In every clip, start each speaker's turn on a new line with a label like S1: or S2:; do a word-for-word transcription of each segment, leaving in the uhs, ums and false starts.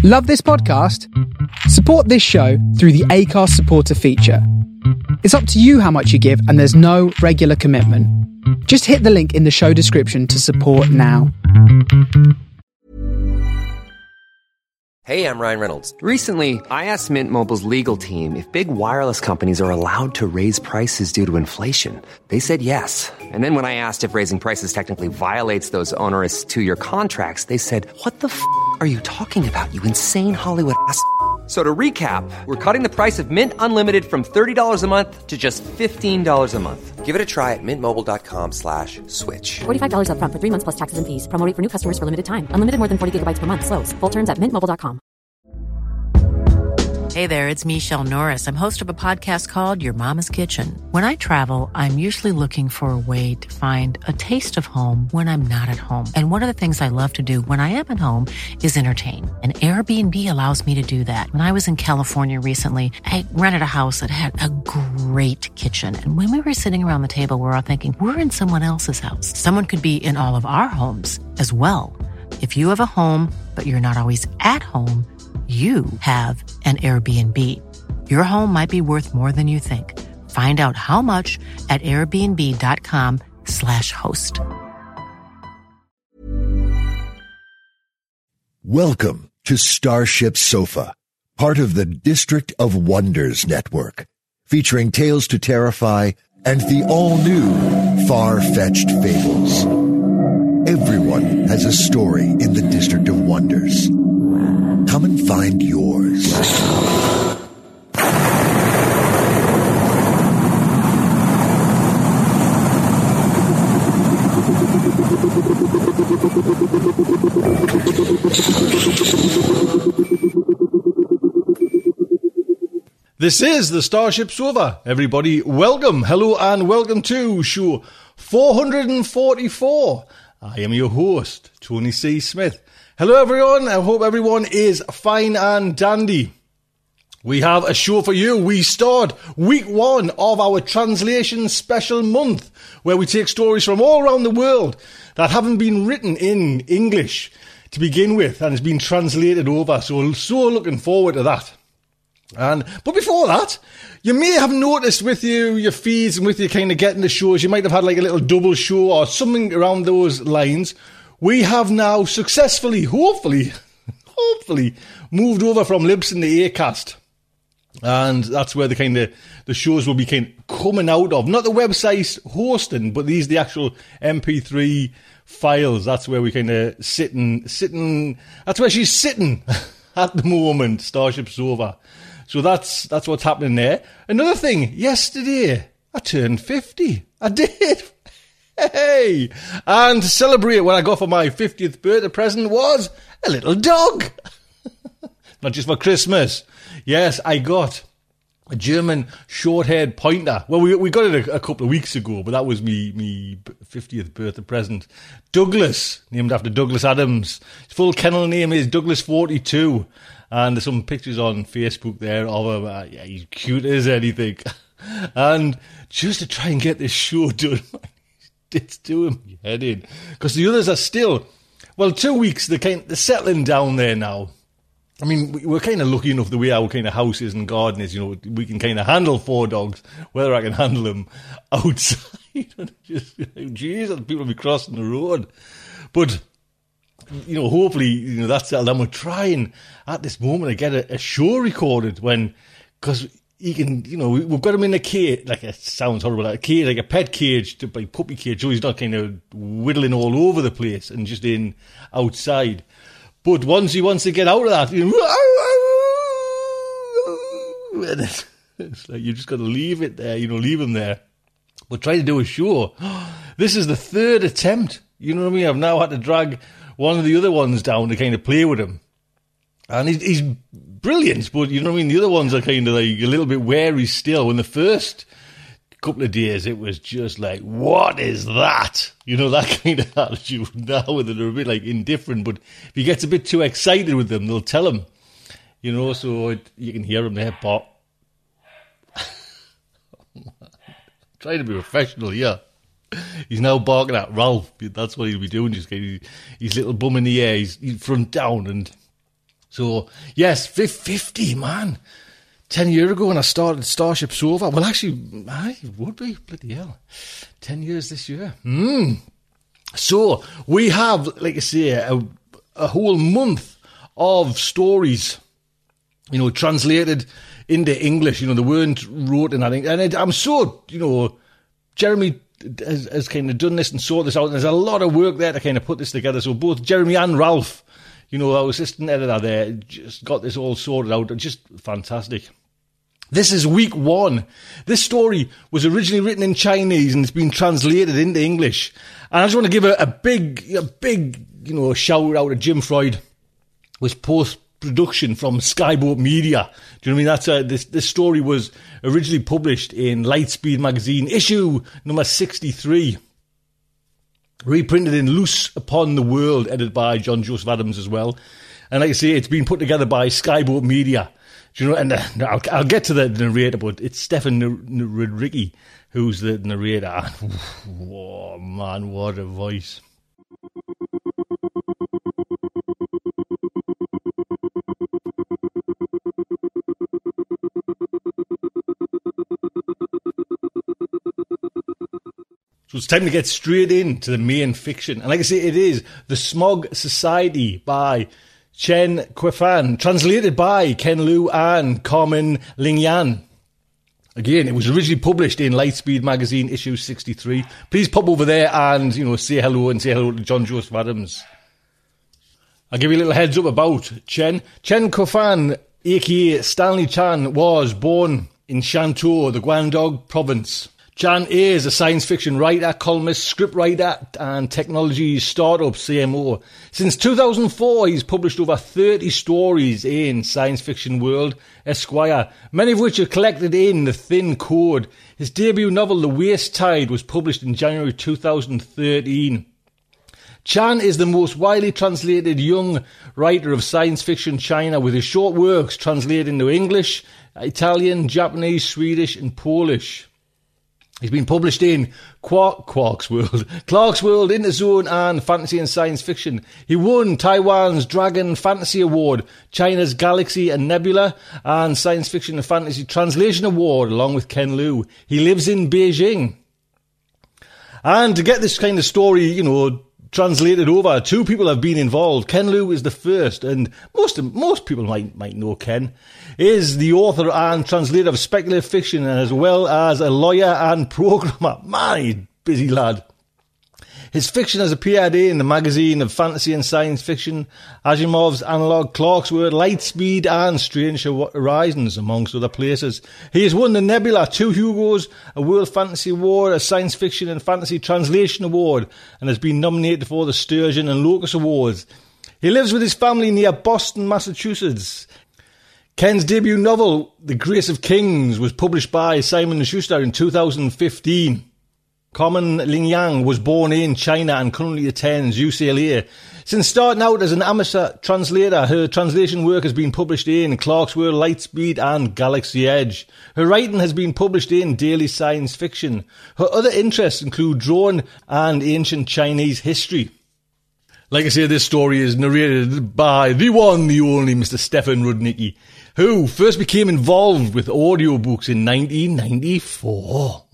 S1: Love this podcast? Support this show through the Acast supporter feature. It's up to you how much you give, and there's no regular commitment. Just hit the link in the show description to support now.
S2: Hey, I'm Ryan Reynolds. Recently, I asked Mint Mobile's legal team if big wireless companies are allowed to raise prices due to inflation. They said yes. And then when I asked if raising prices technically violates those onerous two-year contracts, they said, what the f*** are you talking about, you insane Hollywood ass f- So to recap, we're cutting the price of Mint Unlimited from thirty dollars a month to just fifteen dollars a month. Give it a try at mintmobile.com slash switch.
S3: forty-five dollars up front for three months plus taxes and fees. Promo rate for new customers for limited time. Unlimited more than forty gigabytes per month. Slows full terms at mint mobile dot com.
S4: Hey there, it's Michelle Norris. I'm host of a podcast called Your Mama's Kitchen. When I travel, I'm usually looking for a way to find a taste of home when I'm not at home. And one of the things I love to do when I am at home is entertain. And Airbnb allows me to do that. When I was in California recently, I rented a house that had a great kitchen. And when we were sitting around the table, we were all thinking, we're in someone else's house. Someone could be in all of our homes as well. If you have a home, but you're not always at home, you have an Airbnb. Your home might be worth more than you think. Find out how much at airbnb.com slash host.
S5: Welcome to Starship Sofa, part of the District of Wonders network, featuring Tales to Terrify and the all-new Far-Fetched Fables. Everyone has a story in the District of Wonders. Come and find yours.
S6: This is the Starship Sofa. Everybody, welcome, hello, and welcome to show four hundred forty-four. I am your host, Tony C. Smith. Hello everyone, I hope everyone is fine and dandy. We have a show for you. We start week one of our translation special month, where we take stories from all around the world that haven't been written in English to begin with and has been translated over. So, so looking forward to that. And but before that, you may have noticed with you, your feeds and with you kind of getting the shows, you might have had like a little double show or something around those lines. We have now successfully, hopefully, hopefully, moved over from Libsyn to Acast. And that's where the kind of, the shows will be kind of coming out of. Not the website hosting, but these, the actual M P three files. That's where we kind of sitting, sitting, that's where she's sitting at the moment, Starship Sofa. So that's, that's what's happening there. Another thing, yesterday, I turned fifty. I did. Hey! And to celebrate what I got for my fiftieth birthday present was a little dog. Not just for Christmas. Yes, I got a German short-haired pointer. Well, we we got it a, a couple of weeks ago, but that was me me fiftieth birthday present. Douglas, named after Douglas Adams. His full kennel name is Douglas forty-two. And there's some pictures on Facebook there of him. Uh, yeah, he's cute as anything. And just to try and get this show done, it's doing my head in. Because the others are still, well, two weeks, they're, kind of, they're settling down there now. I mean, we're kind of lucky enough the way our kind of house is and garden is, you know, we can kind of handle four dogs, whether I can handle them outside. Just, Jesus, people will be crossing the road. But, you know, hopefully, you know, that's settled down. We're trying at this moment to get a, a show recorded when, because he can, you know, we, we've got him in a cage, like it sounds horrible, like a cage, like a pet cage, to, like puppy cage, so he's not kind of whittling all over the place and just in outside. But once he wants to get out of that, you know, and it's, it's like you just got to leave it there, you know, leave him there. But trying to do a show, this is the third attempt, you know what I mean? I've now had to drag one of the other ones down to kind of play with him. And he's, he's brilliant, but you know what I mean? The other ones are kind of like a little bit wary still. In the first couple of days, it was just like, what is that? You know, that kind of attitude. Now they're a bit like indifferent, but if he gets a bit too excited with them, they'll tell him. You know, so it, you can hear him there, pop. Trying to be professional, yeah. He's now barking at Ralph. That's what he'll be doing. Just getting his little bum in the air. He's, he's front down and... So, yes, fifty, man. Ten years ago when I started Starship Sofa. Well, actually, I would be, bloody hell. Ten years this year. Mm. So, we have, like I say, a, a whole month of stories, you know, translated into English. You know, they weren't wrote in, I think. And it, I'm so, you know, Jeremy has, has kind of done this and sorted this out. And there's a lot of work there to kind of put this together. So both Jeremy and Ralph, you know, our assistant editor there, just got this all sorted out. Just fantastic. This is week one. This story was originally written in Chinese and it's been translated into English. And I just want to give a, a big, a big, you know, shout out to Jim Freud. Was post-production from Skyboat Media. Do you know what I mean? That's a, this, this story was originally published in Lightspeed magazine, issue number sixty-three. Reprinted in Loose Upon the World, edited by John Joseph Adams as well. And like I say, it's been put together by Skyboat Media. Do you know? And uh, I'll, I'll get to the narrator, but it's Stefan Rudricki who's the narrator. Whoa, man, what a voice. So it's time to get straight into the main fiction. And like I say, it is The Smog Society by Chen Kuifan, translated by Ken Liu and Carmen Lingyan. Again, it was originally published in Lightspeed magazine, issue sixty-three. Please pop over there and, you know, say hello and say hello to John Joseph Adams. I'll give you a little heads up about Chen. Chen Kuifan, aka Stanley Chan, was born in Shantou, the Guangdong province. Chan is a science fiction writer, columnist, scriptwriter and technology startup C M O. Since two thousand four, he's published over thirty stories in Science Fiction World, Esquire, many of which are collected in The Thin Code. His debut novel, The Waste Tide, was published in January two thousand thirteen. Chan is the most widely translated young writer of science fiction China, with his short works translated into English, Italian, Japanese, Swedish and Polish. He's been published in Quark, Quark's World, Clark's World, Interzone and Fantasy and Science Fiction. He won Taiwan's Dragon Fantasy Award, China's Galaxy and Nebula and Science Fiction and Fantasy Translation Award along with Ken Liu. He lives in Beijing. And to get this kind of story, you know, translated over, two people have been involved. Ken Liu is the first, and most most people might might know Ken, is the author and translator of speculative fiction, as well as a lawyer and programmer. Man, he's a busy lad. His fiction has appeared in the magazine of fantasy and science fiction, Asimov's Analog, Clark's World, Lightspeed and Strange Horizons, amongst other places. He has won the Nebula, two Hugos, a World Fantasy Award, a Science Fiction and Fantasy Translation Award, and has been nominated for the Sturgeon and Locus Awards. He lives with his family near Boston, Massachusetts. Ken's debut novel, The Grace of Kings, was published by Simon and Schuster in two thousand fifteen. Carmen Lingyan was born in China and currently attends U C L A. Since starting out as an amateur translator, her translation work has been published in Clark's World, Lightspeed and Galaxy Edge. Her writing has been published in Daily Science Fiction. Her other interests include drawing and ancient Chinese history. Like I say, this story is narrated by the one, the only Mister Stefan Rudnicki, who first became involved with audiobooks in nineteen ninety-four.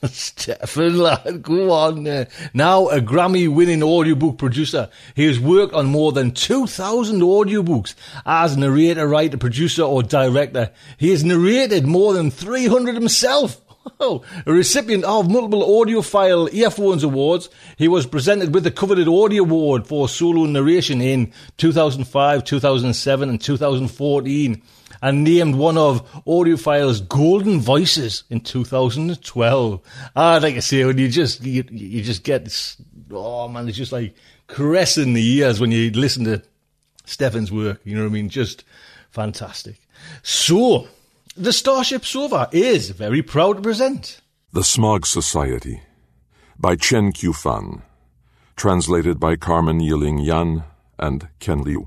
S6: Stefan, lad, go on. Uh, now a Grammy-winning audiobook producer. He has worked on more than two thousand audiobooks as narrator, writer, producer or director. He has narrated more than three hundred himself. A recipient of multiple audiophile earphones awards, he was presented with the coveted Audio Award for solo narration in two thousand five, two thousand seven and two thousand fourteen. And named one of Audiophile's Golden Voices in two thousand twelve. Ah, like I say, when you just you, you just get this, oh man, it's just like caressing the ears when you listen to Stefan's work. You know what I mean? Just fantastic. So, the Starship Sofa is very proud to present
S7: The Smog Society by Chen Kuifan, translated by Carmen Lingyan and Ken Liu.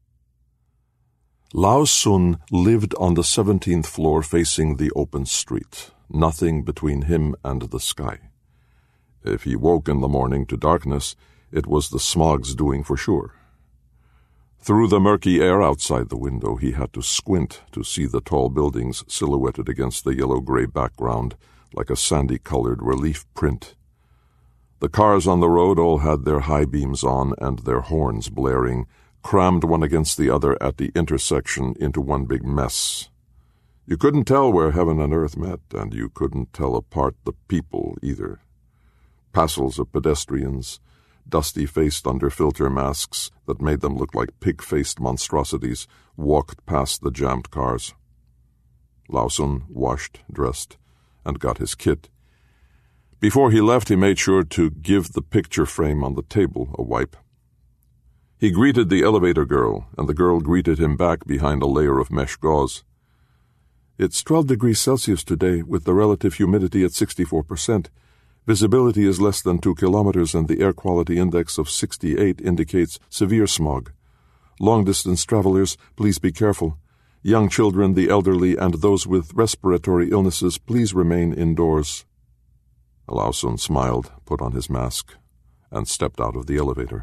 S7: Lao Sun lived on the seventeenth floor facing the open street, nothing between him and the sky. If he woke in the morning to darkness, it was the smog's doing for sure. Through the murky air outside the window, he had to squint to see the tall buildings silhouetted against the yellow-gray background like a sandy-colored relief print. The cars on the road all had their high beams on and their horns blaring, crammed one against the other at the intersection into one big mess. You couldn't tell where heaven and earth met, and you couldn't tell apart the people either. Passels of pedestrians, dusty-faced under filter masks that made them look like pig-faced monstrosities, walked past the jammed cars. Lawson washed, dressed, and got his kit. Before he left, he made sure to give the picture frame on the table a wipe. He greeted the elevator girl, and the girl greeted him back behind a layer of mesh gauze. It's twelve degrees Celsius today, with the relative humidity at sixty-four percent. Visibility is less than two kilometers, and the air quality index of sixty-eight indicates severe smog. Long-distance travelers, please be careful. Young children, the elderly, and those with respiratory illnesses, please remain indoors. Lawson smiled, put on his mask, and stepped out of the elevator.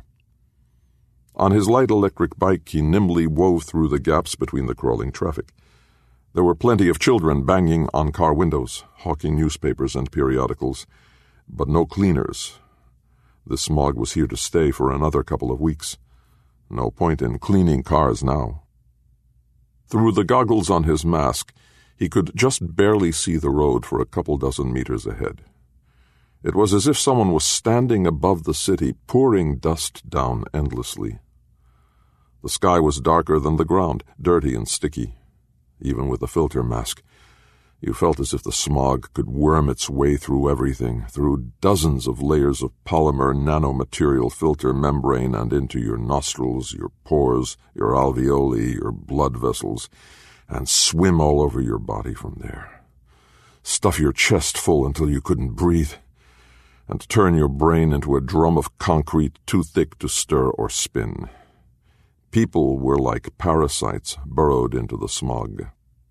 S7: On his light electric bike, he nimbly wove through the gaps between the crawling traffic. There were plenty of children banging on car windows, hawking newspapers and periodicals, but no cleaners. The smog was here to stay for another couple of weeks. No point in cleaning cars now. Through the goggles on his mask, he could just barely see the road for a couple dozen meters ahead. It was as if someone was standing above the city, pouring dust down endlessly. The sky was darker than the ground, dirty and sticky. Even with the filter mask, you felt as if the smog could worm its way through everything, through dozens of layers of polymer nanomaterial filter membrane and into your nostrils, your pores, your alveoli, your blood vessels, and swim all over your body from there. Stuff your chest full until you couldn't breathe, and turn your brain into a drum of concrete too thick to stir or spin. People were like parasites burrowed into the smog.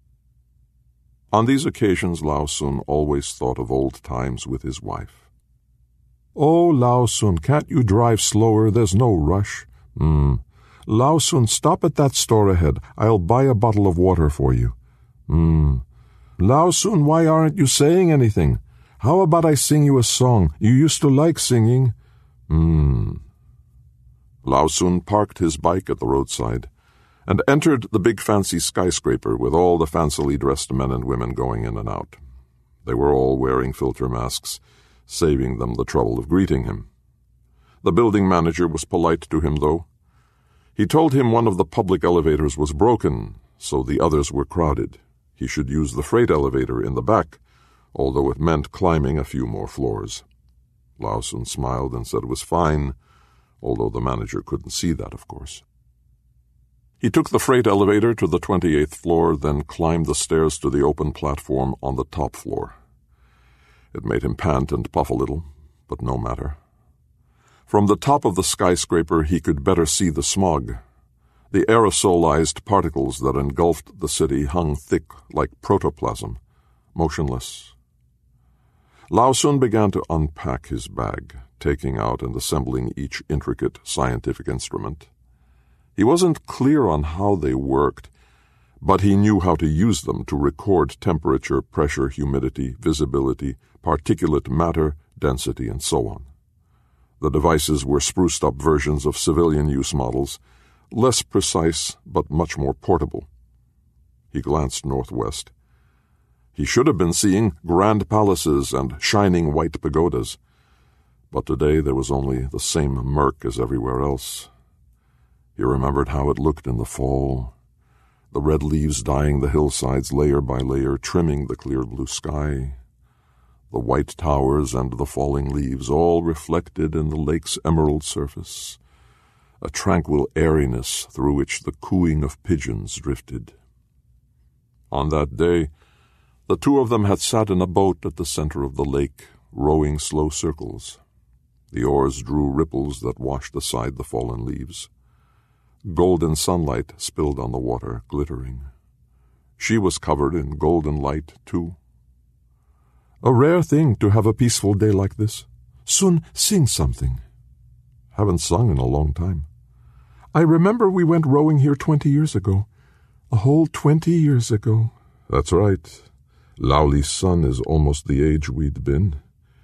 S7: On these occasions, Lawson always thought of old times with his wife. "Oh, Lawson, can't you drive slower? There's no rush." Hmm. "Lawson, stop at that store ahead. I'll buy a bottle of water for you." Hmm. "Lawson, why aren't you saying anything? How about I sing you a song? You used to like singing." Hmm. Lawson parked his bike at the roadside and entered the big fancy skyscraper with all the fancily dressed men and women going in and out. They were all wearing filter masks, saving them the trouble of greeting him. The building manager was polite to him, though. He told him one of the public elevators was broken, so the others were crowded. He should use the freight elevator in the back, although it meant climbing a few more floors. Lawson smiled and said it was fine, although the manager couldn't see that, of course. He took the freight elevator to the twenty-eighth floor, then climbed the stairs to the open platform on the top floor. It made him pant and puff a little, but no matter. From the top of the skyscraper he could better see the smog. The aerosolized particles that engulfed the city hung thick like protoplasm, motionless. Lawson began to unpack his bag, taking out and assembling each intricate scientific instrument. He wasn't clear on how they worked, but he knew how to use them to record temperature, pressure, humidity, visibility, particulate matter, density, and so on. The devices were spruced-up versions of civilian-use models, less precise but much more portable. He glanced northwest. He should have been seeing grand palaces and shining white pagodas, but today there was only the same murk as everywhere else. He remembered how it looked in the fall, the red leaves dyeing the hillsides layer by layer, trimming the clear blue sky, the white towers and the falling leaves all reflected in the lake's emerald surface, a tranquil airiness through which the cooing of pigeons drifted. On that day, the two of them had sat in a boat at the center of the lake, rowing slow circles. The oars drew ripples that washed aside the fallen leaves. Golden sunlight spilled on the water, glittering. She was covered in golden light, too. "A rare thing to have a peaceful day like this. Soon, sing something." "Haven't sung in a long time." I remember we went rowing here twenty years ago. A whole twenty years ago. That's right. Lauli's son is almost the age we'd been.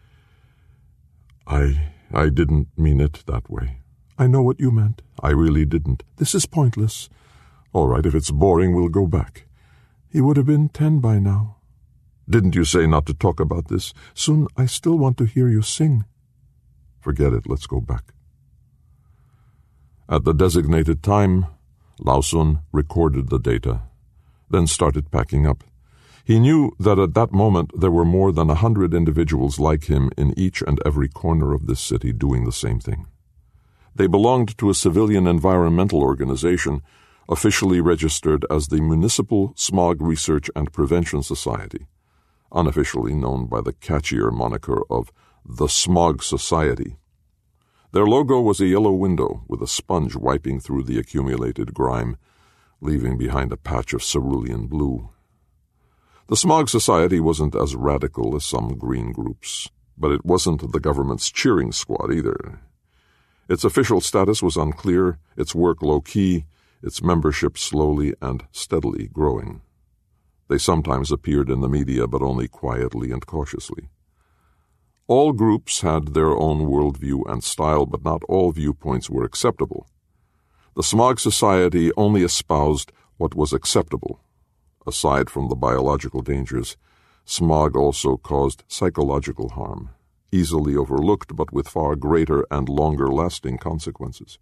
S7: I... I didn't mean it that way. I know what you meant. I really didn't. This is pointless. All right, if it's boring, we'll go back. He would have been ten by now. Didn't you say not to talk about this? Soon I still want to hear you sing. Forget it, let's go back. At the designated time, Lao Sun recorded the data, then started packing up. He knew that at that moment there were more than a hundred individuals like him in each and every corner of this city doing the same thing. They belonged to a civilian environmental organization officially registered as the Municipal Smog Research and Prevention Society, unofficially known by the catchier moniker of the Smog Society. Their logo was a yellow window with a sponge wiping through the accumulated grime, leaving behind a patch of cerulean blue. The Smog Society wasn't as radical as some green groups, but it wasn't the government's cheering squad either. Its official status was unclear, its work low-key, its membership slowly and steadily growing. They sometimes appeared in the media, but only quietly and cautiously. All groups had their own worldview and style, but not all viewpoints were acceptable. The Smog Society only espoused what was acceptable. Aside from the biological dangers, smog also caused psychological harm, easily overlooked but with far greater and longer-lasting consequences.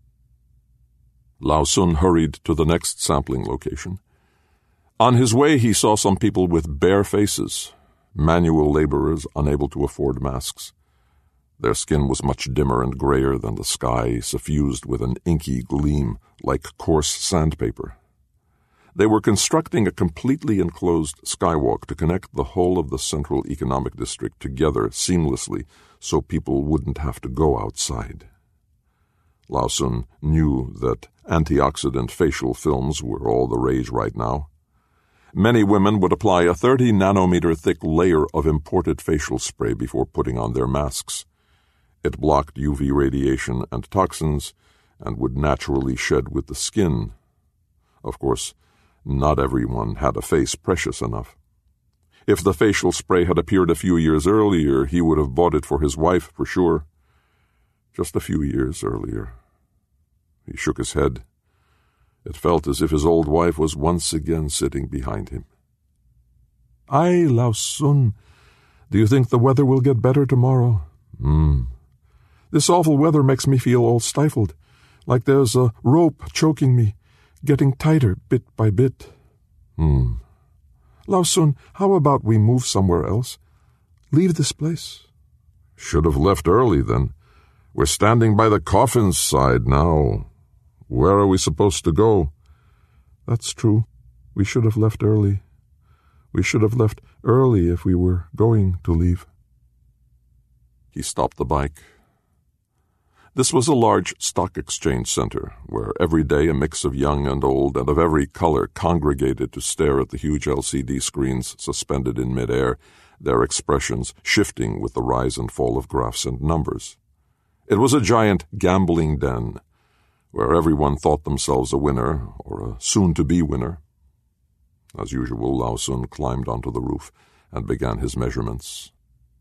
S7: Lao Sun hurried to the next sampling location. On his way, he saw some people with bare faces, manual laborers unable to afford masks. Their skin was much dimmer and grayer than the sky, suffused with an inky gleam like coarse sandpaper. They were constructing a completely enclosed skywalk to connect the whole of the Central Economic District together seamlessly so people wouldn't have to go outside. Lao Sun knew that antioxidant facial films were all the rage right now. Many women would apply a thirty nanometer thick layer of imported facial spray before putting on their masks. It blocked U V radiation and toxins and would naturally shed with the skin. Of course, not everyone had a face precious enough. If the facial spray had appeared a few years earlier, he would have bought it for his wife for sure. Just a few years earlier. He shook his head. It felt as if his old wife was once again sitting behind him. Ai, Lao Sun, do you think the weather will get better tomorrow? Hmm. This awful weather makes me feel all stifled, like there's a rope choking me, getting tighter bit by bit. Hmm. Lao Sun, how about we move somewhere else? Leave this place. Should have left early, then. We're standing by the coffin's side now. Where are we supposed to go? That's true. We should have left early. We should have left early if we were going to leave. He stopped the bike. This was a large stock exchange center, where every day a mix of young and old and of every color congregated to stare at the huge L C D screens suspended in midair, their expressions shifting with the rise and fall of graphs and numbers. It was a giant gambling den, where everyone thought themselves a winner or a soon-to-be winner. As usual, Lao Sun climbed onto the roof and began his measurements.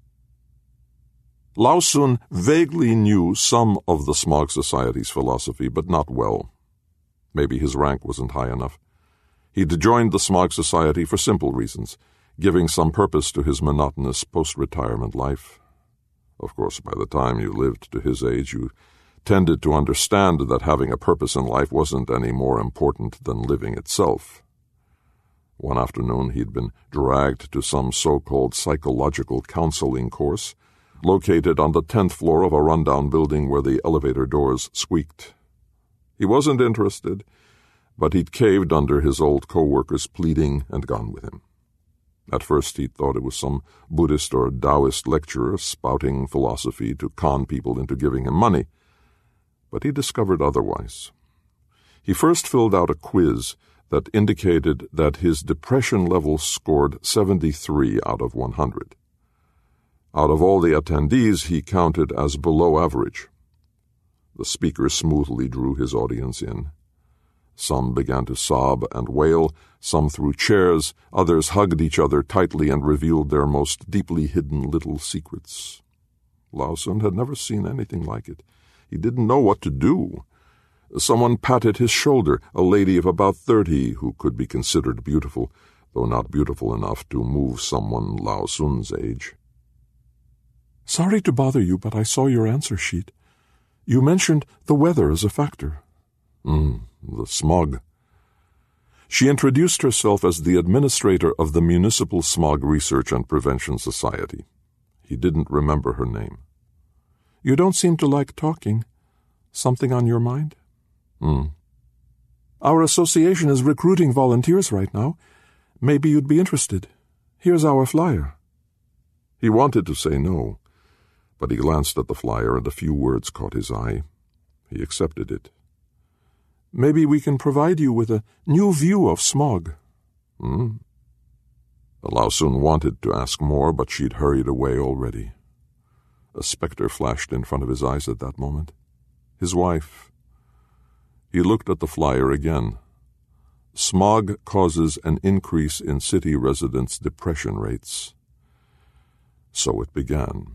S7: Lao Sun vaguely knew some of the Smog Society's philosophy, but not well. Maybe his rank wasn't high enough. He'd joined the Smog Society for simple reasons, giving some purpose to his monotonous post-retirement life. Of course, by the time you lived to his age, you tended to understand that having a purpose in life wasn't any more important than living itself. One afternoon he'd been dragged to some so-called psychological counseling course, located on the tenth floor of a rundown building where the elevator doors squeaked. He wasn't interested, but he'd caved under his old co-worker's pleading and gone with him. At first he'd thought it was some Buddhist or Taoist lecturer spouting philosophy to con people into giving him money, but he discovered otherwise. He first filled out a quiz that indicated that his depression level scored seventy-three out of one hundred. Out of all the attendees, he counted as below average. The speaker smoothly drew his audience in. Some began to sob and wail, some threw chairs, others hugged each other tightly and revealed their most deeply hidden little secrets. Lao Sun had never seen anything like it. He didn't know what to do. Someone patted his shoulder, a lady of about thirty who could be considered beautiful, though not beautiful enough to move someone Lao Sun's age. "Sorry to bother you, but I saw your answer sheet. You mentioned the weather as a factor." Hmm, the smog. She introduced herself as the administrator of the Municipal Smog Research and Prevention Society. He didn't remember her name. "You don't seem to like talking. Something on your mind?" Hmm. "Our association is recruiting volunteers right now. Maybe you'd be interested. Here's our flyer." He wanted to say no, but he glanced at the flyer and a few words caught his eye. He accepted it. "Maybe we can provide you with a new view of smog." Hmm. Lao Sun wanted to ask more, but she'd hurried away already. A specter flashed in front of his eyes at that moment. His wife. He looked at the flyer again. Smog causes an increase in city residents' depression rates. So it began.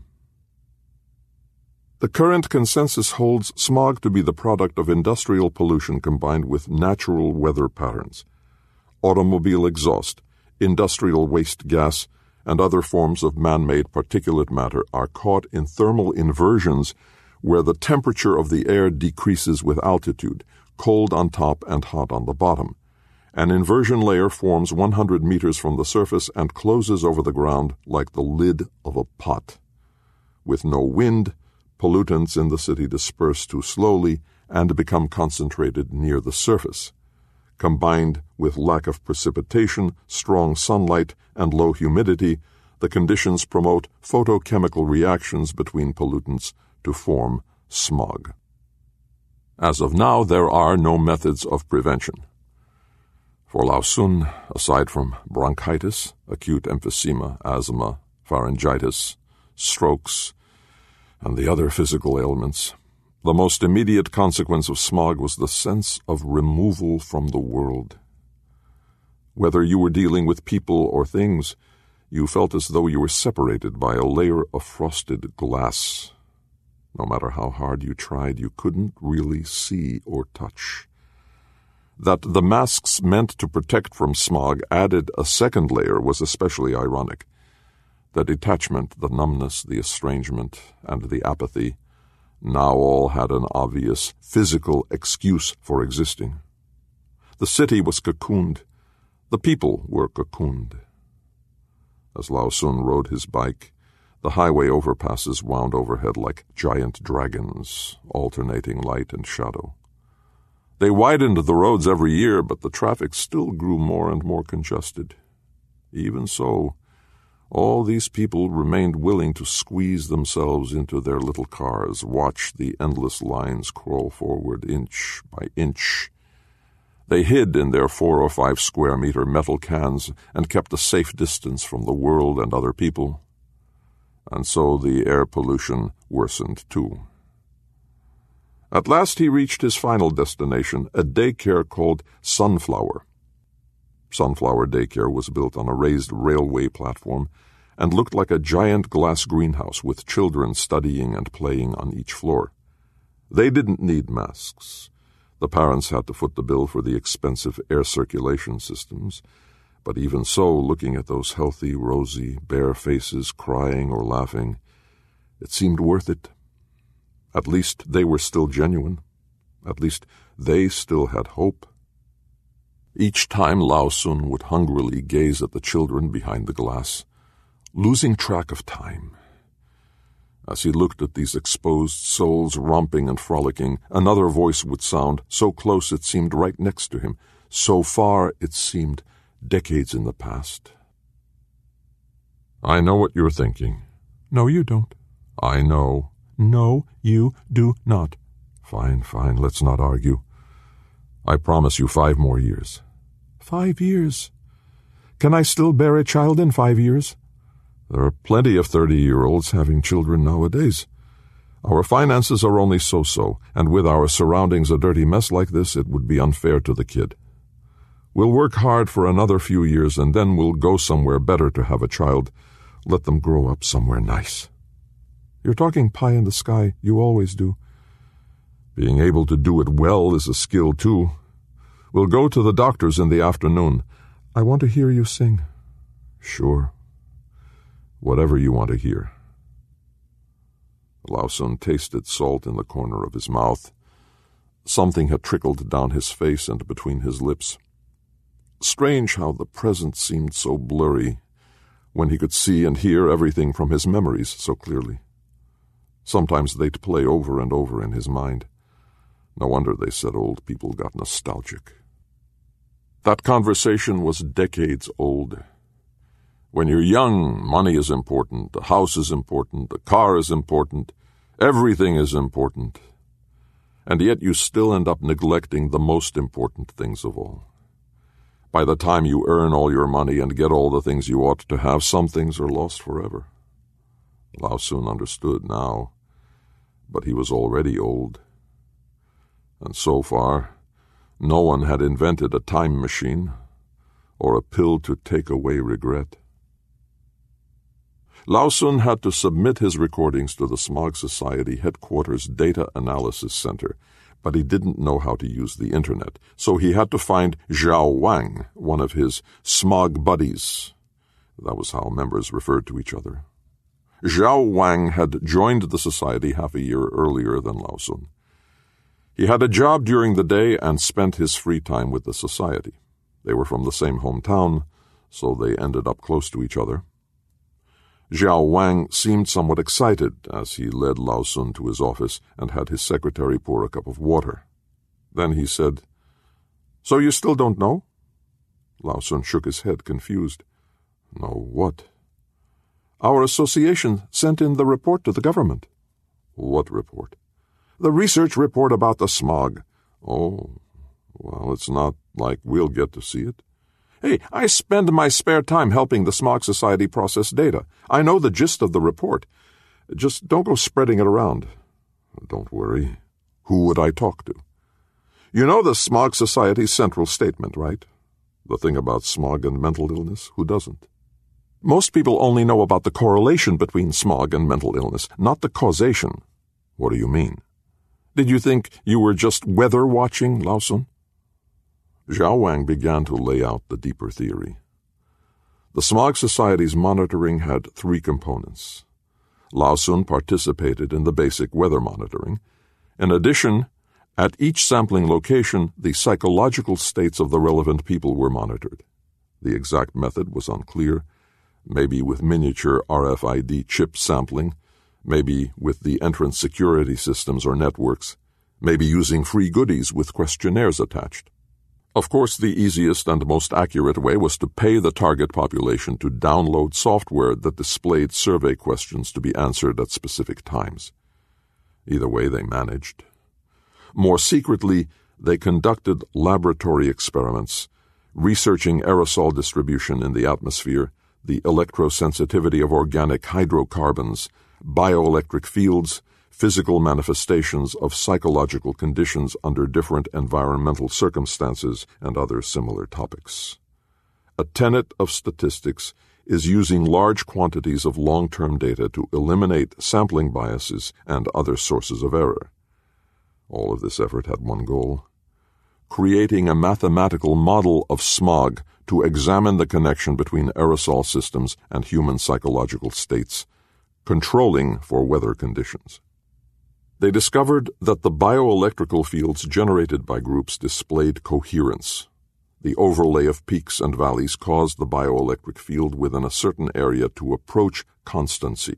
S7: The current consensus holds smog to be the product of industrial pollution combined with natural weather patterns. Automobile exhaust, industrial waste gas, and other forms of man-made particulate matter are caught in thermal inversions where the temperature of the air decreases with altitude, cold on top and hot on the bottom. An inversion layer forms one hundred meters from the surface and closes over the ground like the lid of a pot. With no wind, pollutants in the city disperse too slowly and become concentrated near the surface. Combined with lack of precipitation, strong sunlight, and low humidity, the conditions promote photochemical reactions between pollutants to form smog. As of now, there are no methods of prevention. For Lao Sun, aside from bronchitis, acute emphysema, asthma, pharyngitis, strokes, and the other physical ailments, the most immediate consequence of smog was the sense of removal from the world. Whether you were dealing with people or things, you felt as though you were separated by a layer of frosted glass. No matter how hard you tried, you couldn't really see or touch. That the masks meant to protect from smog added a second layer was especially ironic. The detachment, the numbness, the estrangement, and the apathy now all had an obvious physical excuse for existing. The city was cocooned. The people were cocooned. As Lao Sun rode his bike, the highway overpasses wound overhead like giant dragons, alternating light and shadow. They widened the roads every year, but the traffic still grew more and more congested. Even so, all these people remained willing to squeeze themselves into their little cars, watch the endless lines crawl forward inch by inch. They hid in their four or five square meter metal cans and kept a safe distance from the world and other people. And so the air pollution worsened too. At last he reached his final destination, a daycare called Sunflower. Sunflower Daycare was built on a raised railway platform and looked like a giant glass greenhouse with children studying and playing on each floor. They didn't need masks. The parents had to foot the bill for the expensive air circulation systems, but even so, looking at those healthy, rosy, bare faces crying or laughing, it seemed worth it. At least they were still genuine. At least they still had hope. Each time Lao Sun would hungrily gaze at the children behind the glass, losing track of time. As he looked at these exposed souls romping and frolicking, another voice would sound, so close it seemed right next to him, so far it seemed decades in the past. "I know what you're thinking." "No, you don't." "I know." "No, you do not." "Fine, fine, let's not argue. I promise you five more years." Five years? Can I still bear a child in five years? There are plenty of thirty-year-olds having children nowadays. Our finances are only so-so, and with our surroundings a dirty mess like this, it would be unfair to the kid. We'll work hard for another few years, and then we'll go somewhere better to have a child. Let them grow up somewhere nice. You're talking pie in the sky. You always do. Being able to do it well is a skill, too. We'll go to the doctor's in the afternoon. I want to hear you sing. Sure. Whatever you want to hear. Lao Sun tasted salt in the corner of his mouth. Something had trickled down his face and between his lips. Strange how the present seemed so blurry, when he could see and hear everything from his memories so clearly. Sometimes they'd play over and over in his mind. No wonder they said old people got nostalgic. That conversation was decades old. When you're young, money is important, the house is important, the car is important, everything is important. And yet you still end up neglecting the most important things of all. By the time you earn all your money and get all the things you ought to have, some things are lost forever. Lao Sun understood now, but he was already old. And so far, no one had invented a time machine or a pill to take away regret. Lao Sun had to submit his recordings to the Smog Society headquarters Data Analysis Center, but he didn't know how to use the internet, so he had to find Zhao Wang, one of his smog buddies. That was how members referred to each other. Zhao Wang had joined the society half a year earlier than Lao Sun. He had a job during the day and spent his free time with the society. They were from the same hometown, so they ended up close to each other. Zhao Wang seemed somewhat excited as he led Lao Sun to his office and had his secretary pour a cup of water. Then he said, "So you still don't know?" Lao Sun shook his head, confused. "No, what?" "Our association sent in the report to the government." "What report?" "The research report about the smog." "Oh, well, it's not like we'll get to see it." "Hey, I spend my spare time helping the Smog Society process data. I know the gist of the report. Just don't go spreading it around." "Don't worry. Who would I talk to?" "You know the Smog Society's central statement, right? The thing about smog and mental illness? Who doesn't? Most people only know about the correlation between smog and mental illness, not the causation." "What do you mean?" "Did you think you were just weather watching, Lao Sun?" Zhao Wang began to lay out the deeper theory. The Smog Society's monitoring had three components. Lao Sun participated in the basic weather monitoring. In addition, at each sampling location, the psychological states of the relevant people were monitored. The exact method was unclear, maybe with miniature R F I D chip sampling, maybe with the entrance security systems or networks, maybe using free goodies with questionnaires attached. Of course, the easiest and most accurate way was to pay the target population to download software that displayed survey questions to be answered at specific times. Either way, they managed. More secretly, they conducted laboratory experiments, researching aerosol distribution in the atmosphere, the electrosensitivity of organic hydrocarbons, bioelectric fields, physical manifestations of psychological conditions under different environmental circumstances, and other similar topics. A tenet of statistics is using large quantities of long-term data to eliminate sampling biases and other sources of error. All of this effort had one goal: creating a mathematical model of smog to examine the connection between aerosol systems and human psychological states, controlling for weather conditions. They discovered that the bioelectrical fields generated by groups displayed coherence. The overlay of peaks and valleys caused the bioelectric field within a certain area to approach constancy.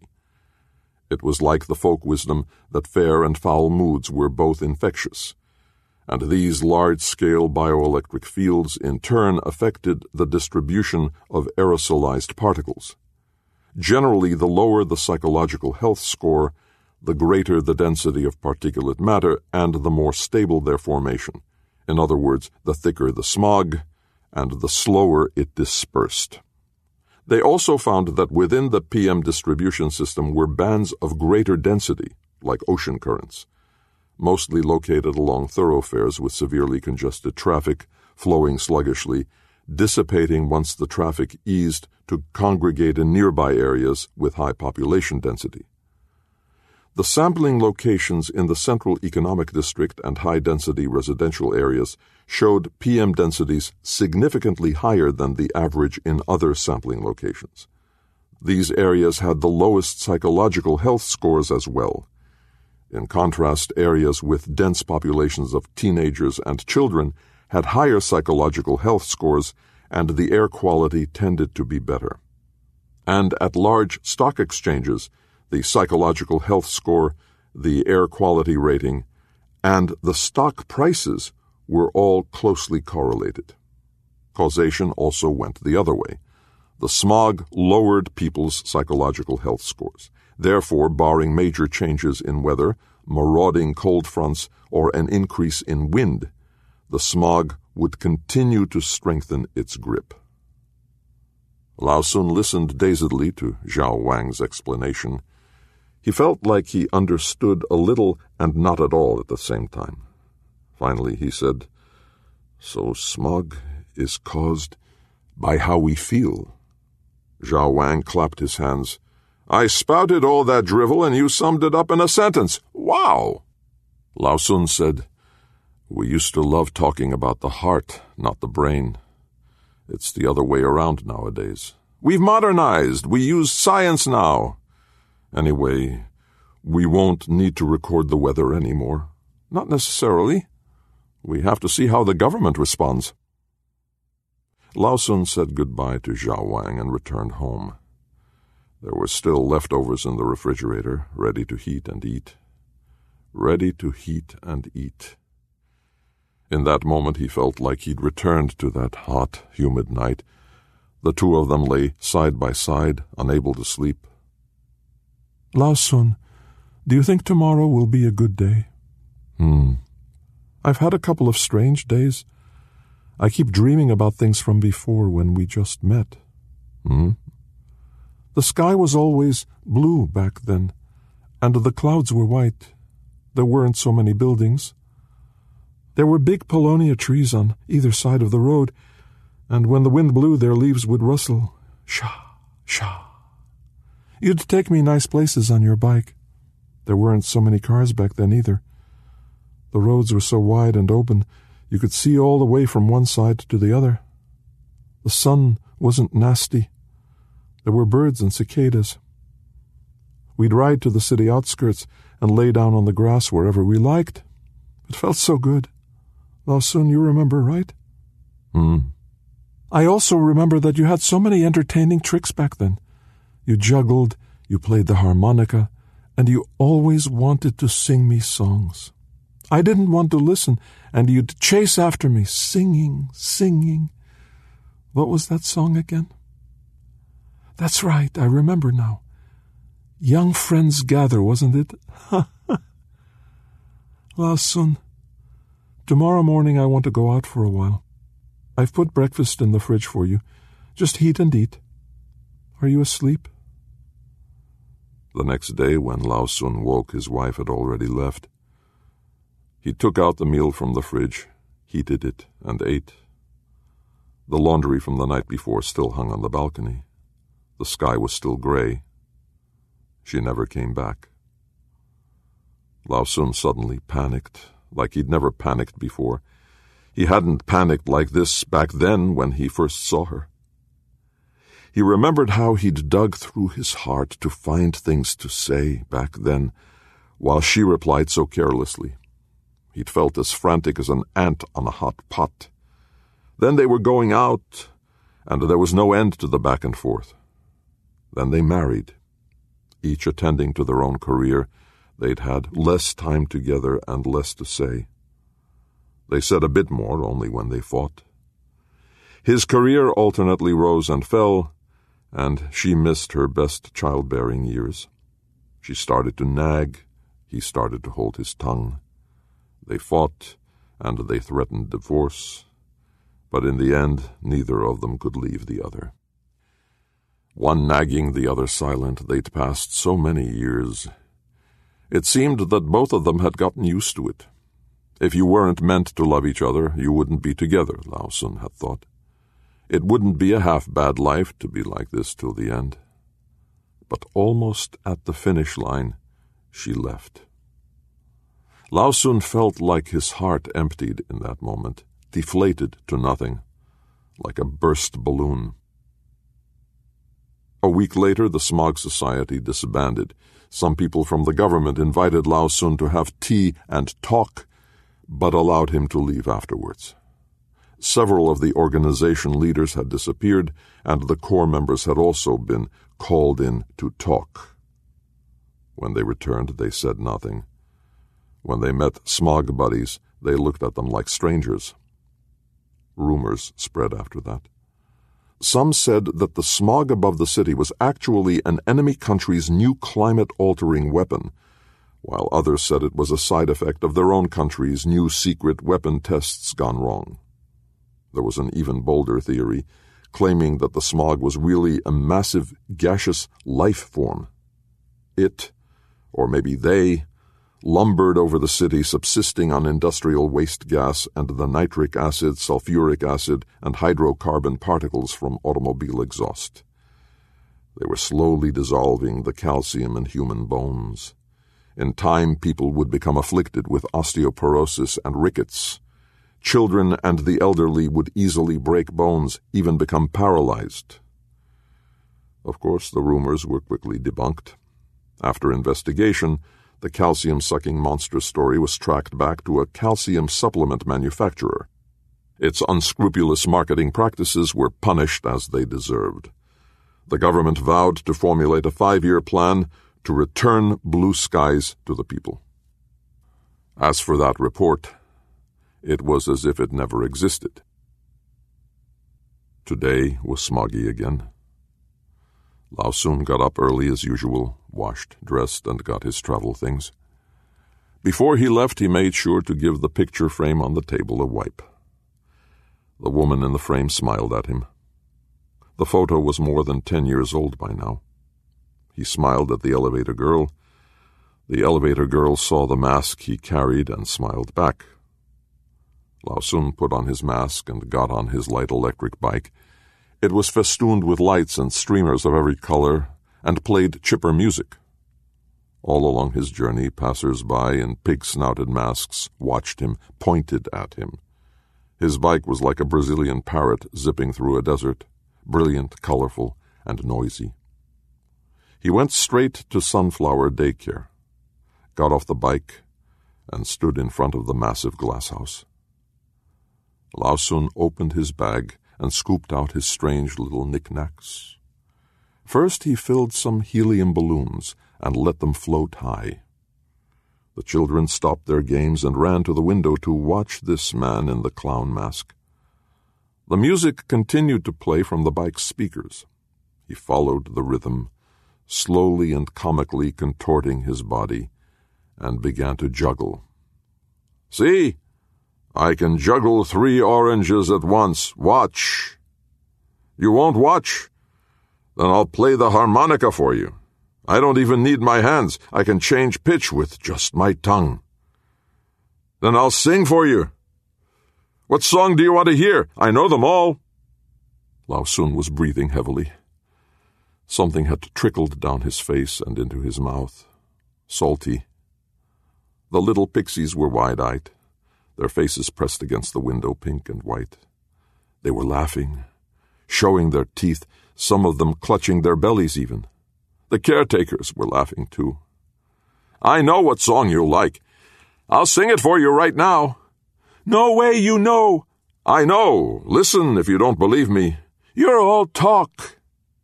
S7: It was like the folk wisdom that fair and foul moods were both infectious, and these large-scale bioelectric fields in turn affected the distribution of aerosolized particles. Generally, the lower the psychological health score, the greater the density of particulate matter and the more stable their formation. In other words, the thicker the smog, and the slower it dispersed. They also found that within the P M distribution system were bands of greater density, like ocean currents, mostly located along thoroughfares with severely congested traffic, flowing sluggishly, dissipating once the traffic eased to congregate in nearby areas with high population density. The sampling locations in the Central Economic District and high-density residential areas showed P M densities significantly higher than the average in other sampling locations. These areas had the lowest psychological health scores as well. In contrast, areas with dense populations of teenagers and children had higher psychological health scores, and the air quality tended to be better. And at large stock exchanges, the psychological health score, the air quality rating, and the stock prices were all closely correlated. Causation also went the other way. The smog lowered people's psychological health scores. Therefore, barring major changes in weather, marauding cold fronts, or an increase in wind, the smog would continue to strengthen its grip. Lao Sun listened dazedly to Zhao Wang's explanation. He felt like he understood a little and not at all at the same time. Finally, he said, "So smog is caused by how we feel." Zhao Wang clapped his hands. "I spouted all that drivel and you summed it up in a sentence. Wow!" Lao Sun said, "We used to love talking about the heart, not the brain. It's the other way around nowadays. We've modernized. We use science now. Anyway, we won't need to record the weather anymore. Not necessarily. We have to see how the government responds." Lao Sun said goodbye to Zhao Wang and returned home. There were still leftovers in the refrigerator, ready to heat and eat. Ready to heat and eat. In that moment he felt like he'd returned to that hot, humid night. The two of them lay side by side, unable to sleep. "Lao Sun, do you think tomorrow will be a good day?" Hmm. "I've had a couple of strange days. I keep dreaming about things from before when we just met." Hmm. "The sky was always blue back then, and the clouds were white. There weren't so many buildings. There were big paulownia trees on either side of the road, and when the wind blew, their leaves would rustle. Sha, sha. You'd take me nice places on your bike. There weren't so many cars back then either. The roads were so wide and open, you could see all the way from one side to the other. The sun wasn't nasty. There were birds and cicadas. We'd ride to the city outskirts and lay down on the grass wherever we liked. It felt so good. Lao Sun, you remember, right?" Hmm. "I also remember that you had so many entertaining tricks back then. You juggled, you played the harmonica, and you always wanted to sing me songs. I didn't want to listen, and you'd chase after me, singing, singing. What was that song again?" "That's right, I remember now. Young Friends Gather, wasn't it?" "Lao Sun, tomorrow morning I want to go out for a while. I've put breakfast in the fridge for you. Just heat and eat. Are you asleep?" The next day, when Lao Sun woke, his wife had already left. He took out the meal from the fridge, heated it, and ate. The laundry from the night before still hung on the balcony. The sky was still gray. She never came back. Lao Sun suddenly panicked, like he'd never panicked before. He hadn't panicked like this back then when he first saw her. He remembered how he'd dug through his heart to find things to say back then, while she replied so carelessly. He'd felt as frantic as an ant on a hot pot. Then they were going out, and there was no end to the back and forth. Then they married. Each attending to their own career, they'd had less time together and less to say. They said a bit more only when they fought. His career alternately rose and fell, and she missed her best childbearing years. She started to nag, he started to hold his tongue. They fought, and they threatened divorce, but in the end neither of them could leave the other. One nagging, the other silent, they'd passed so many years. It seemed that both of them had gotten used to it. If you weren't meant to love each other, you wouldn't be together, Lao Sun had thought. It wouldn't be a half-bad life to be like this till the end. But almost at the finish line, she left. Lao Sun felt like his heart emptied in that moment, deflated to nothing, like a burst balloon. A week later, the Smog Society disbanded. Some people from the government invited Lao Sun to have tea and talk, but allowed him to leave afterwards. Several of the organization leaders had disappeared, and the core members had also been called in to talk. When they returned, they said nothing. When they met Smog buddies, they looked at them like strangers. Rumors spread after that. Some said that the smog above the city was actually an enemy country's new climate-altering weapon, while others said it was a side effect of their own country's new secret weapon tests gone wrong. There was an even bolder theory, claiming that the smog was really a massive gaseous life form. It, or maybe they, lumbered over the city, subsisting on industrial waste gas and the nitric acid, sulfuric acid, and hydrocarbon particles from automobile exhaust. They were slowly dissolving the calcium in human bones. In time, people would become afflicted with osteoporosis and rickets. Children and the elderly would easily break bones, even become paralyzed. Of course, the rumors were quickly debunked. After investigation, the calcium-sucking monster story was tracked back to a calcium supplement manufacturer. Its unscrupulous marketing practices were punished as they deserved. The government vowed to formulate a five-year plan to return blue skies to the people. As for that report, it was as if it never existed. Today was smoggy again. Lao Sun got up early as usual, washed, dressed, and got his travel things. Before he left, he made sure to give the picture frame on the table a wipe. The woman in the frame smiled at him. The photo was more than ten years old by now. He smiled at the elevator girl. The elevator girl saw the mask he carried and smiled back. Lao Sun put on his mask and got on his light electric bike. It was festooned with lights and streamers of every color, and played chipper music. All along his journey, passers-by in pig-snouted masks watched him, pointed at him. His bike was like a Brazilian parrot zipping through a desert, brilliant, colorful, and noisy. He went straight to Sunflower Daycare, got off the bike, and stood in front of the massive glass house. Lao Sun opened his bag and scooped out his strange little knickknacks. First he filled some helium balloons and let them float high. The children stopped their games and ran to the window to watch this man in the clown mask. The music continued to play from the bike's speakers. He followed the rhythm, slowly and comically contorting his body, and began to juggle. "See? I can juggle three oranges at once. Watch." "You won't watch? Then I'll play the harmonica for you. I don't even need my hands. I can change pitch with just my tongue." "Then I'll sing for you." "What song do you want to hear? I know them all." Lao Sun was breathing heavily. Something had trickled down his face and into his mouth. Salty. The little pixies were wide-eyed, their faces pressed against the window, pink and white. They were laughing, showing their teeth, some of them clutching their bellies even. The caretakers were laughing too. "I know what song you'll like. I'll sing it for you right now." "No way you know." "I know. Listen if you don't believe me." "You're all talk."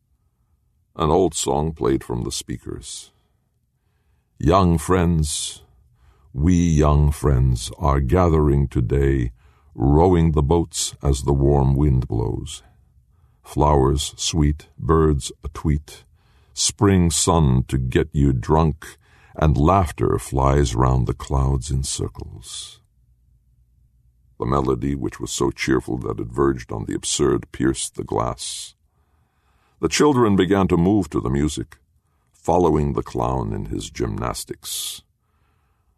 S7: An old song played from the speakers. "Young friends, we young friends are gathering today, rowing the boats as the warm wind blows. Flowers sweet, birds a-tweet, spring sun to get you drunk, and laughter flies round the clouds in circles." The melody, which was so cheerful that it verged on the absurd, pierced the glass. The children began to move to the music, following the clown in his gymnastics.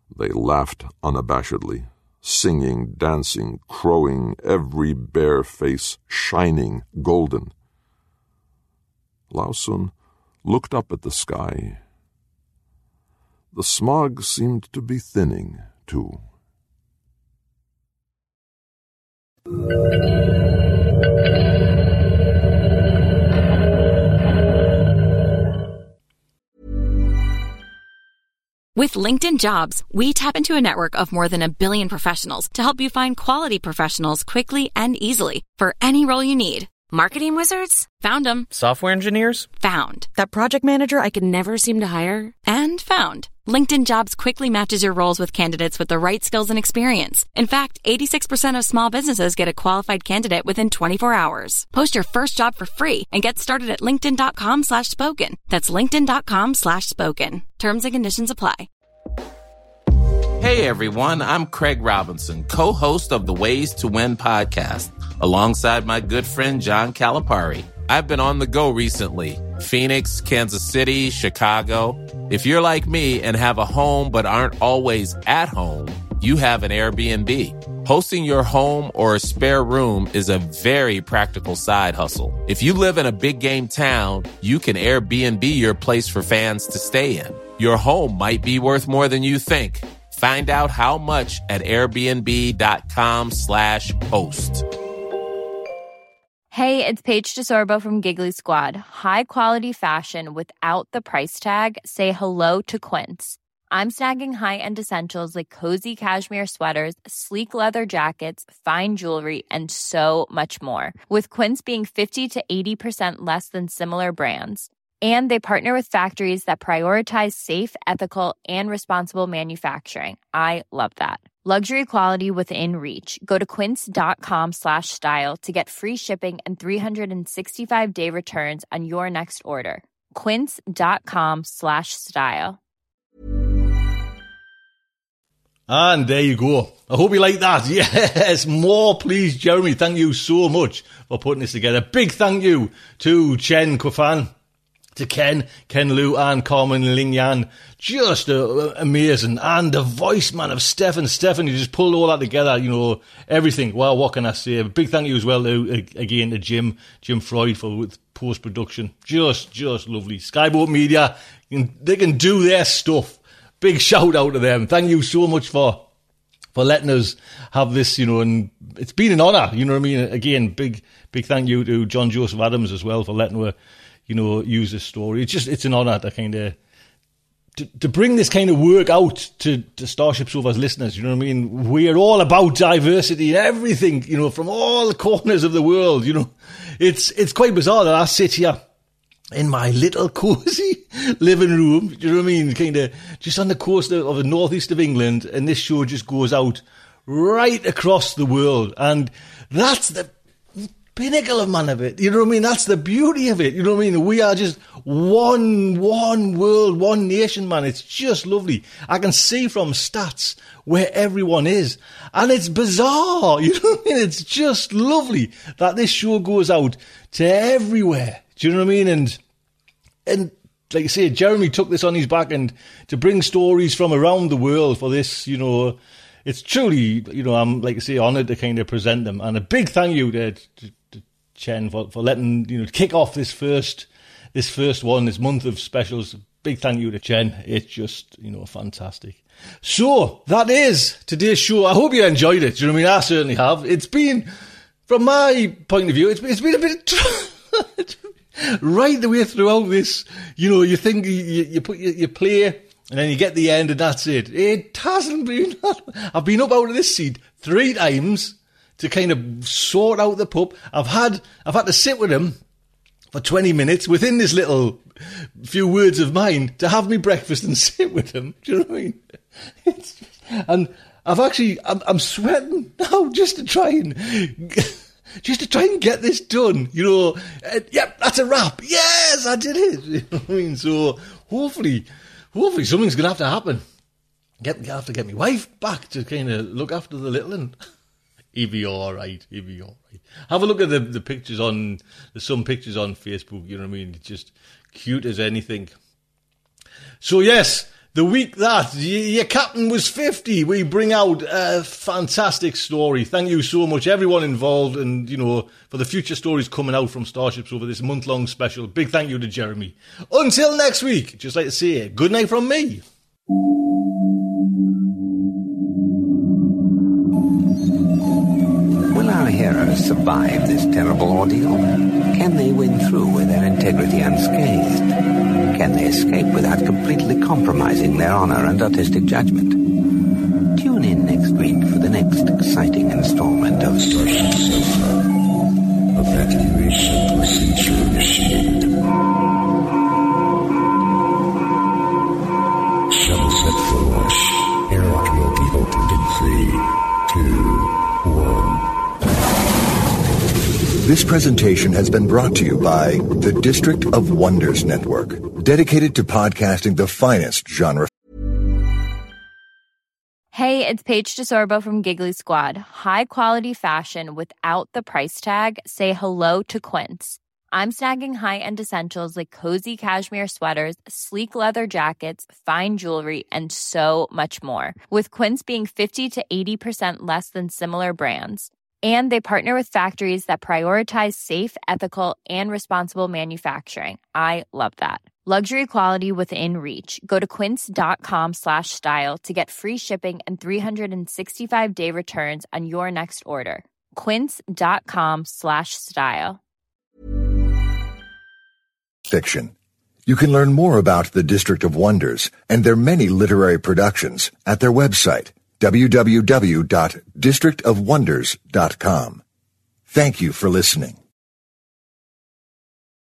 S7: They laughed unabashedly, singing, dancing, crowing, every bare face shining golden. Lao Sun looked up at the sky. The smog seemed to be thinning, too.
S8: With LinkedIn Jobs, we tap into a network of more than a billion professionals to help you find quality professionals quickly and easily for any role you need. Marketing wizards? Found them.
S9: Software engineers?
S8: Found. That project manager I could never seem to hire? And found. LinkedIn Jobs quickly matches your roles with candidates with the right skills and experience. In fact, eighty-six percent of small businesses get a qualified candidate within twenty-four hours. Post your first job for free and get started at linkedin.com slash spoken. That's linkedin.com slash spoken. Terms and conditions apply.
S10: Hey everyone, I'm Craig Robinson, co-host of the Ways to Win podcast, alongside my good friend John Calipari. I've been on the go recently. Phoenix, Kansas City, Chicago. If you're like me and have a home but aren't always at home, you have an Airbnb. Hosting your home or a spare room is a very practical side hustle. If you live in a big game town, you can Airbnb your place for fans to stay in. Your home might be worth more than you think. Find out how much at airbnb.com slash host.
S11: Hey, it's Paige DeSorbo from Giggly Squad. High quality fashion without the price tag. Say hello to Quince. I'm snagging high-end essentials like cozy cashmere sweaters, sleek leather jackets, fine jewelry, and so much more. With Quince being fifty to eighty percent less than similar brands. And they partner with factories that prioritize safe, ethical, and responsible manufacturing. I love that. Luxury quality within reach. Go to quince.com slash style to get free shipping and three sixty-five day returns on your next order. Quince.com slash style.
S6: And there you go. I hope you like that. Yes, more please, Jeremy. Thank you so much for putting this together. Big thank you to Chen Kwafan, to Ken, Ken Liu and Carmen Ling Yan. Just uh, amazing. And the voice, man, of Stefan. Stefan, you just pulled all that together, you know, everything. Well, what can I say? A big thank you as well, to, again, to Jim, Jim Freud for with post-production. Just, just lovely. Skyboat Media, they can do their stuff. Big shout out to them. Thank you so much for for letting us have this, you know, and it's been an honour, you know what I mean? Again, big, big thank you to John Joseph Adams as well for letting us, you know, use this story. It's just, it's an honour to kind of, to, to bring this kind of work out to, to Starship Sofa's listeners, you know what I mean? We're all about diversity and everything, you know, from all the corners of the world, you know. It's, it's quite bizarre that I sit here in my little cosy living room, do you know what I mean? Kind of just on the coast of, of the northeast of England, and this show just goes out right across the world. And that's the pinnacle of man of it, you know what I mean? That's the beauty of it, you know what I mean? We are just one, one world, one nation, man. It's just lovely. I can see from stats where everyone is, and it's bizarre, you know what I mean? It's just lovely that this show goes out to everywhere. Do you know what I mean? And, and like I say, Jeremy took this on his back, and to bring stories from around the world for this, you know, it's truly, you know, I'm, like I say, honoured to kind of present them. And a big thank you to, to, to Chen for, for letting, you know, kick off this first, this first one, this month of specials. Big thank you to Chen. It's just, you know, fantastic. So, that is today's show. I hope you enjoyed it. Do you know what I mean? I certainly have. It's been, from my point of view, it's, it's been a bit of right the way throughout this, you know, you think you, you put you, you play and then you get the end and that's it. It hasn't been. I've been up out of this seat three times to kind of sort out the pup. I've had I've had to sit with him for twenty minutes within this little few words of mine to have me breakfast and sit with him. Do you know what I mean? It's, and I've actually I'm, I'm sweating now just to try and. Just to try and get this done, you know. Uh, yep, that's a wrap. Yes, I did it. You know what I mean? So hopefully, hopefully something's gonna have to happen. Get me, I have to get my wife back to kind of look after the little one. He'll be all right. He'll be all right. Have a look at the the pictures on. There's some pictures on Facebook. You know what I mean? It's just cute as anything. So yes, The week that y- your captain was fifty, we bring out a fantastic story. Thank you so much, everyone involved, and, you know, for the future stories coming out from Starships over this month-long special. Big thank you to Jeremy. Until next week, just like to say, good night from me.
S9: Will our heroes survive this terrible ordeal? Can they win through with their integrity unscathed? Can they escape without completely compromising their honor and artistic judgment? Tune in next week for the next exciting installment of Starship Sofa. Evacuation procedure initiated. Shuttle set for launch. Airlock will be opened in three, two, one.
S5: This presentation has been brought to you by the District of Wonders Network, dedicated to podcasting the finest genre.
S11: Hey, it's Paige DeSorbo from Giggly Squad. High quality fashion without the price tag. Say hello to Quince. I'm snagging high-end essentials like cozy cashmere sweaters, sleek leather jackets, fine jewelry, and so much more. With Quince being fifty to eighty percent less than similar brands. And they partner with factories that prioritize safe, ethical, and responsible manufacturing. I love that. Luxury quality within reach. Go to quince.com slash style to get free shipping and three sixty-five day returns on your next order. Quince.com slash style.
S5: Fiction. You can learn more about the District of Wonders and their many literary productions at their website, w w w dot district of wonders dot com. Thank you for listening.